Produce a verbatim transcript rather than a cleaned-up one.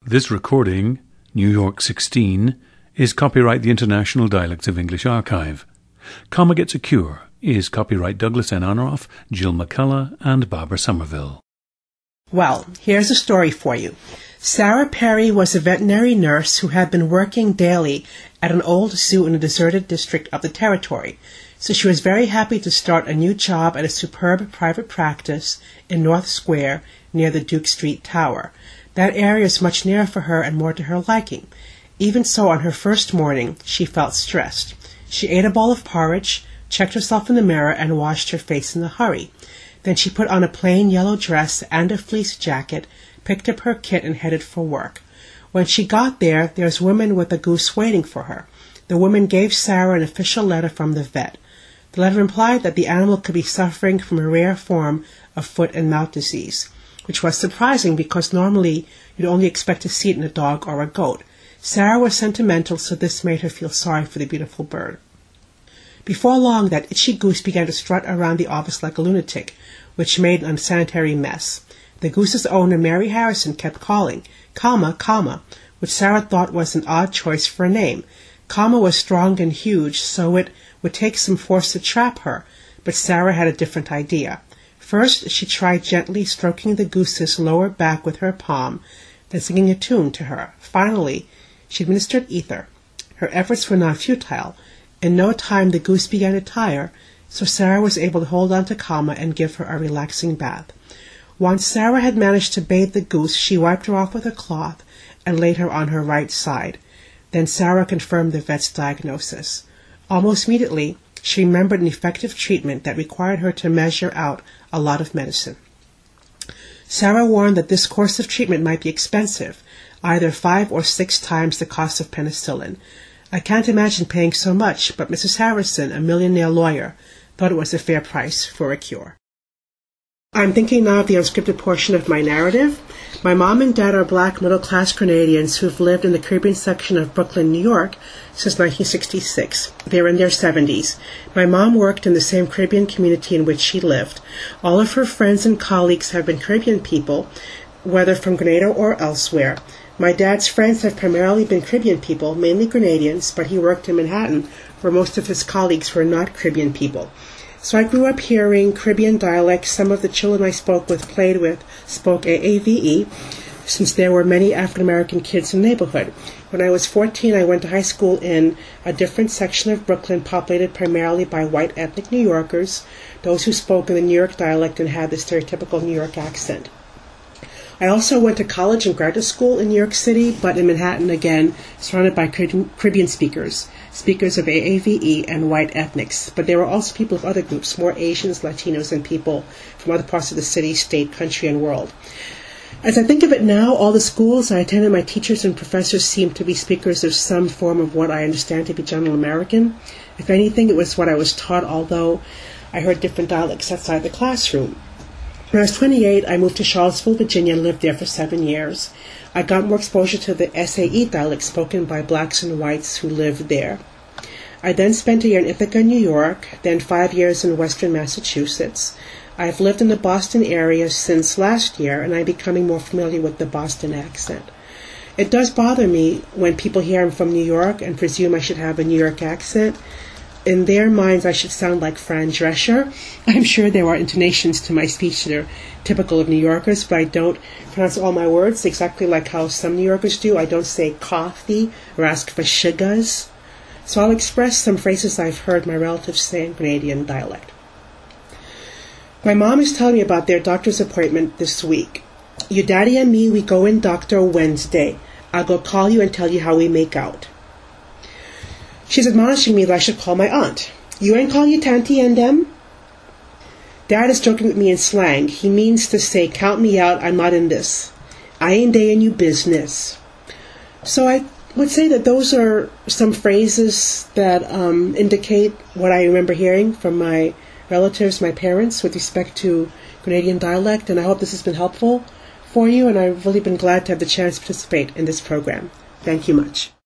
This recording, New York sixteen, is copyright the International Dialects of English Archive. Comma Gets a Cure is copyright Douglas N. Honoraff, Jill McCullough, and Barbara Somerville. Well, here's a story for you. Sarah Perry was a veterinary nurse who had been working daily at an old zoo in a deserted district of the territory, so she was very happy to start a new job at a superb private practice in North Square near the Duke Street Tower. That area is much nearer for her and more to her liking. Even so, on her first morning, she felt stressed. She ate a bowl of porridge, checked herself in the mirror, and washed her face in a hurry. Then she put on a plain yellow dress and a fleece jacket, picked up her kit, and headed for work. When she got there, there was a woman with a goose waiting for her. The woman gave Sarah an official letter from the vet. The letter implied that the animal could be suffering from a rare form of foot and mouth disease, which was surprising because normally you'd only expect to see it in a dog or a goat. Sarah was sentimental, so this made her feel sorry for the beautiful bird. Before long, that itchy goose began to strut around the office like a lunatic, which made an unsanitary mess. The goose's owner, Mary Harrison, kept calling, Comma, Comma, which Sarah thought was an odd choice for a name. Comma was strong and huge, so it would take some force to trap her, but Sarah had a different idea. First, she tried gently stroking the goose's lower back with her palm, then singing a tune to her. Finally, she administered ether. Her efforts were not futile. In no time, the goose began to tire, so Sarah was able to hold on to Comma and give her a relaxing bath. Once Sarah had managed to bathe the goose, she wiped her off with a cloth and laid her on her right side. Then Sarah confirmed the vet's diagnosis. Almost immediately, she remembered an effective treatment that required her to measure out a lot of medicine. Sarah warned that this course of treatment might be expensive, either five or six times the cost of penicillin. I can't imagine paying so much, but Missus Harrison, a millionaire lawyer, thought it was a fair price for a cure. I'm thinking now of the unscripted portion of my narrative. My mom and dad are black middle-class Grenadians who've lived in the Caribbean section of Brooklyn, New York, since nineteen sixty-six. They're in their seventies. My mom worked in the same Caribbean community in which she lived. All of her friends and colleagues have been Caribbean people, whether from Grenada or elsewhere. My dad's friends have primarily been Caribbean people, mainly Grenadians, but he worked in Manhattan, where most of his colleagues were not Caribbean people. So I grew up hearing Caribbean dialects. Some of the children I spoke with, played with, spoke A A V E, since there were many African-American kids in the neighborhood. When I was fourteen, I went to high school in a different section of Brooklyn, populated primarily by white ethnic New Yorkers, those who spoke in the New York dialect and had the stereotypical New York accent. I also went to college and graduate school in New York City, but in Manhattan again, surrounded by Caribbean speakers, speakers of A A V E and white ethnics. But there were also people of other groups, more Asians, Latinos, and people from other parts of the city, state, country, and world. As I think of it now, all the schools I attended, my teachers and professors seemed to be speakers of some form of what I understand to be General American. If anything, it was what I was taught, although I heard different dialects outside the classroom. When I was twenty-eight, I moved to Charlottesville, Virginia, and lived there for seven years. I got more exposure to the S A E dialect spoken by blacks and whites who lived there. I then spent a year in Ithaca, New York, then five years in western Massachusetts. I've lived in the Boston area since last year, and I'm becoming more familiar with the Boston accent. It does bother me when people hear I'm from New York and presume I should have a New York accent. In their minds, I should sound like Fran Drescher. I'm sure there are intonations to my speech that are typical of New Yorkers, but I don't pronounce all my words exactly like how some New Yorkers do. I don't say coffee or ask for sugars. So I'll express some phrases I've heard my relatives say in Grenadian dialect. My mom is telling me about their doctor's appointment this week. Your daddy and me, we go in doctor Wednesday. I'll go call you and tell you how we make out. She's admonishing me that I should call my aunt. You ain't call your tanty and them? Dad is joking with me in slang. He means to say, count me out, I'm not in this. I ain't day in you business. So I would say that those are some phrases that um, indicate what I remember hearing from my relatives, my parents, with respect to Grenadian dialect, and I hope this has been helpful for you, and I've really been glad to have the chance to participate in this program. Thank you much.